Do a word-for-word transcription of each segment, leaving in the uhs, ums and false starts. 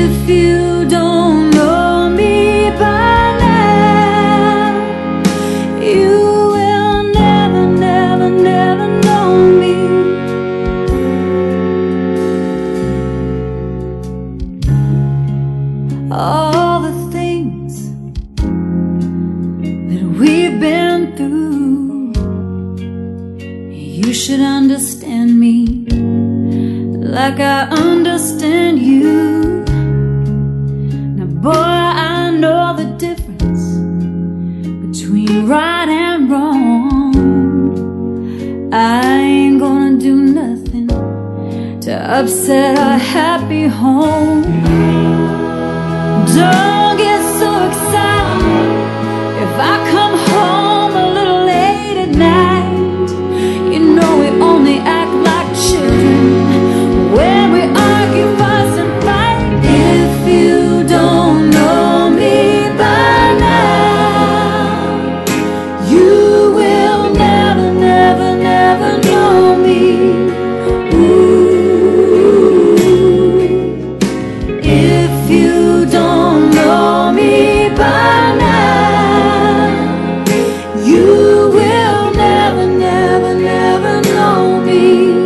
If you don't know me by now, you will never, never, never know me. All the things that we've been through, you should understand me like I understand you. Now boy, I know the difference between right and wrong. I ain't gonna do nothing to upset our happy home. Don't get so excited if I come home a little late at night. You know we only act like children when we argue, fuss and fight. If you don't know me by now, you will never, never, never know me. Ooh. If you don't know me by now, you will never, never, never know me.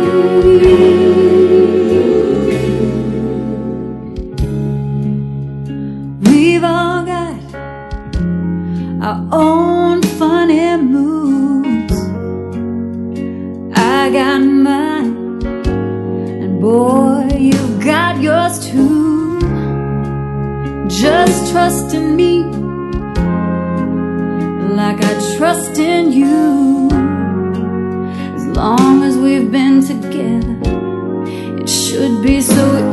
We've all got our own funny moods. I got mine, and boy, you got yours too. Just trust in me like I trust in you. As long as we've been together, it should be so